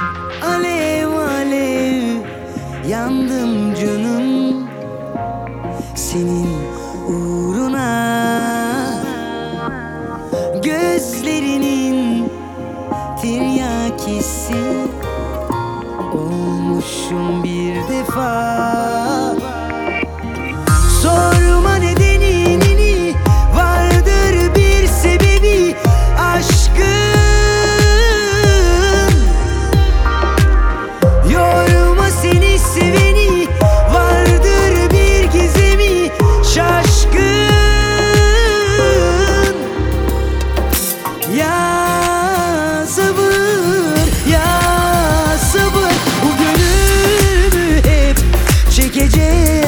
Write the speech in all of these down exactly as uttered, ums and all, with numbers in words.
Alev alev yandım canım senin uğruna. Gözlerinin tiryakisi olmuşum bir defa. Sorma nedenini, vardır bir sebebi aşkın. Yorma seni seveni, vardır bir gizemi şaşkın. Ya sabır, ya sabır, bu gönlümü hep çekecek.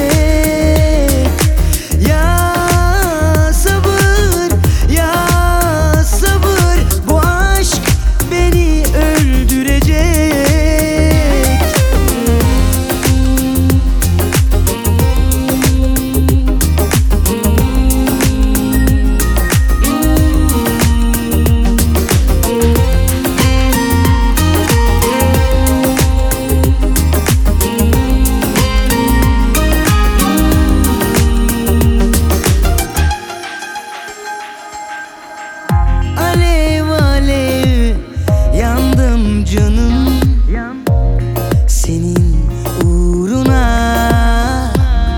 Canım senin uğruna.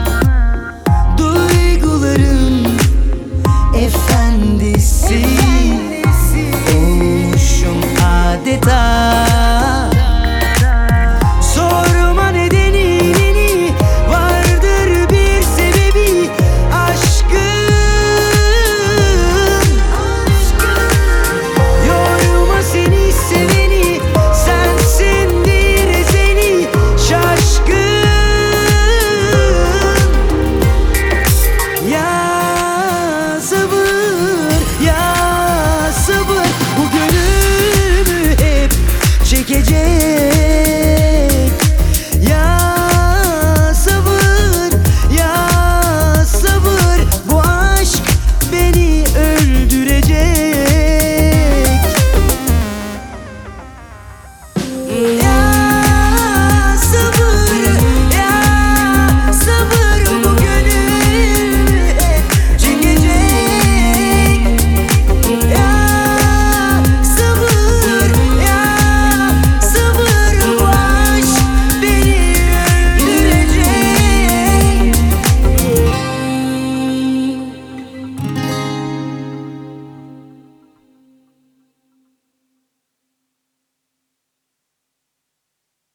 Duyguların efendisi olmuşum adeta.